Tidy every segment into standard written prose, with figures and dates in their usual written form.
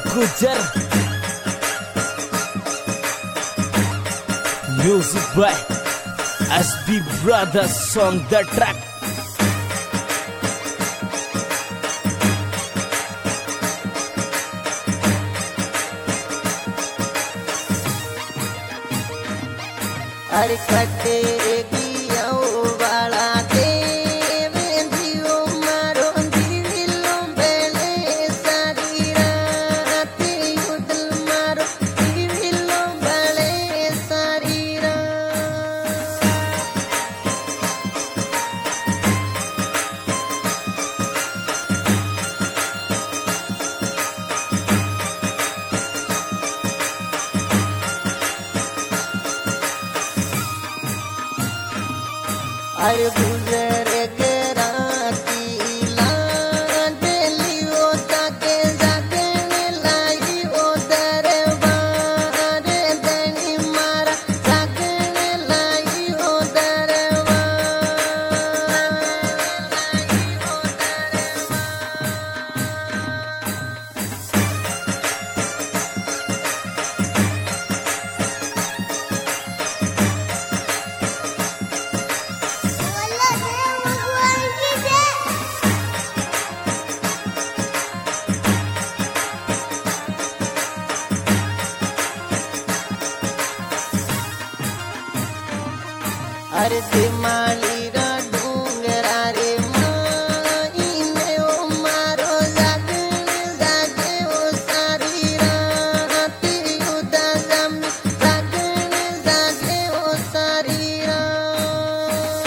Gujar. Music by SB Brothers on the track. अरे खटे गियो वाला देव दियो मारो दिलो बेले सारी रात युदल मारो दिलो बेले सारी रात अरे गुजर के राती लाड लियो ताके जागने लाई ओ दरबार दनी मारा जागने लाई ओ दरबार अरे दिमाली रा डूंगरा रे माईने ओ मारो जागने जागे ओ सारी रात युदा जम जागने जागे ओ सारी रात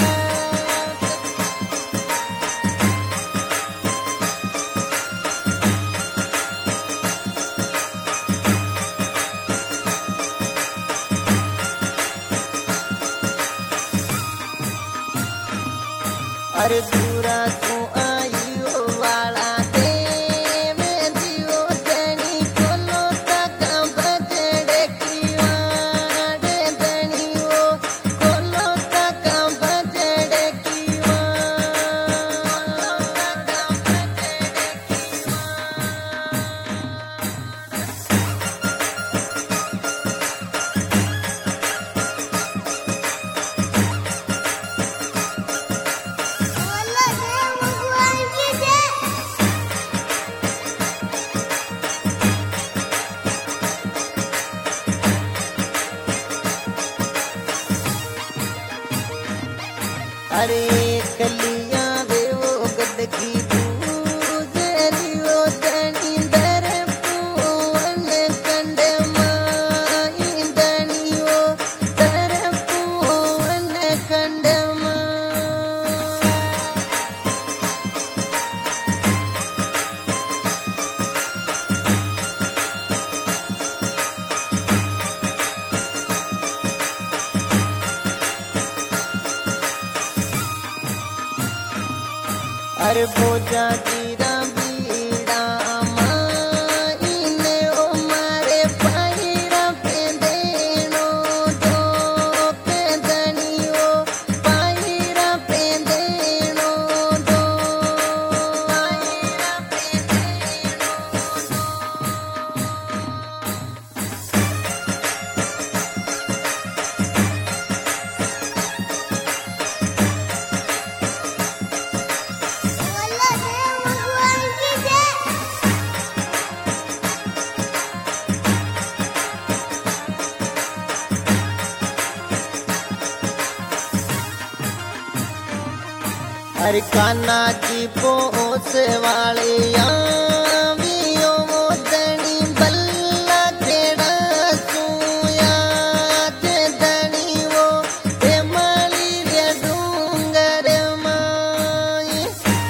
अरे दूरा तू आयो वाला देव दियो दनी कोलो तक बजड़े कीवाड़ दनी ओ कोलो तक बजड़े अरे कलिया देवो गद की दूजलियो दनी दर पूवन कंड माई दनियो दर पूवन कंड अरे बोझा गिरा बीड़ा माईने ओ मारे पायरा पे देनो दो पे दनियो पायरा पे देनो दो पायरा पे देनो अरे कान्हा की पोस वाले आवियो दनी बल्ला केड़ा सुया ते दनी वो माली रे डूंगर माई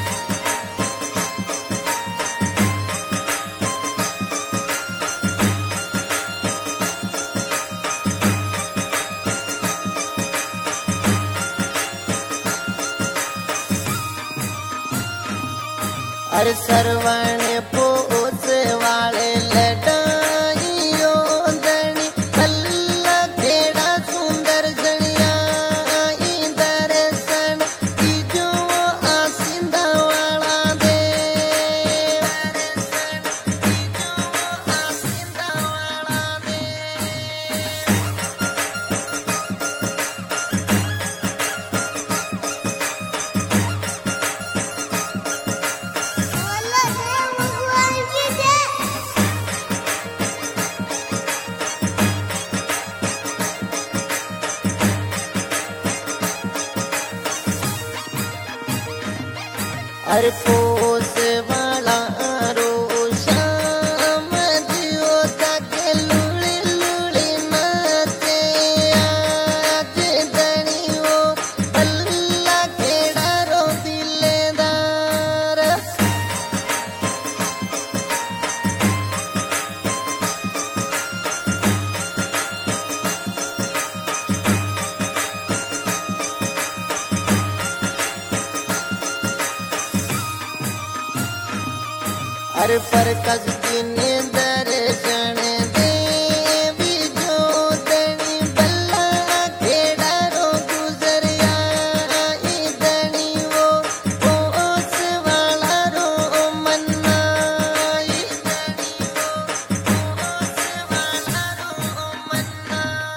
अरे सरवण पोस वाले लडाइयो दनी बल्ला केड़ा सुंदर जनिया दर्शन जो आसिंदा वाला दे दर्शन जो अरे पोस वाला रो श्याम जियो ताके लुली लुली नाचे आज धनियो बल्ला खेड़ा रो दिलेदार अरे पर कस किने दर्शन देवी जो दणी बल्ला खेड़ा रो गुजरिया धनी वो ओस वाला रो मन्ना धनी वो ओस वाला रो मन्ना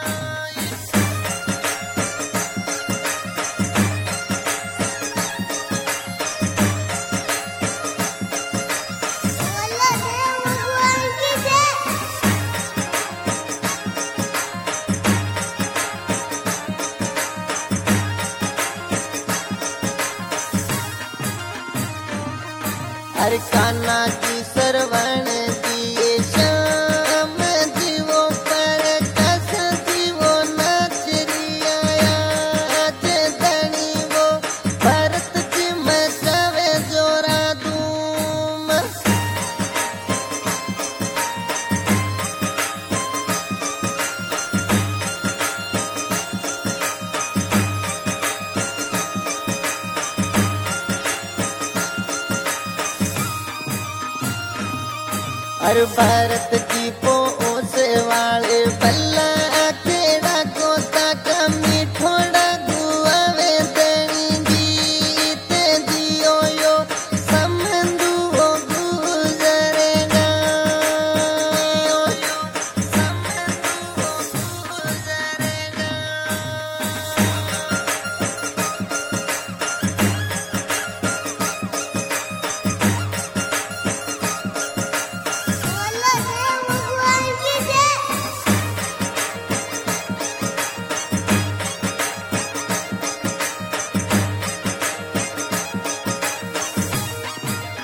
अरे कान्हा की सरवण दिए श्याम जीवो पर कस जीवो नाच रिया आज धनी वो भरत जी मचावे जोरा धूम अरे भरत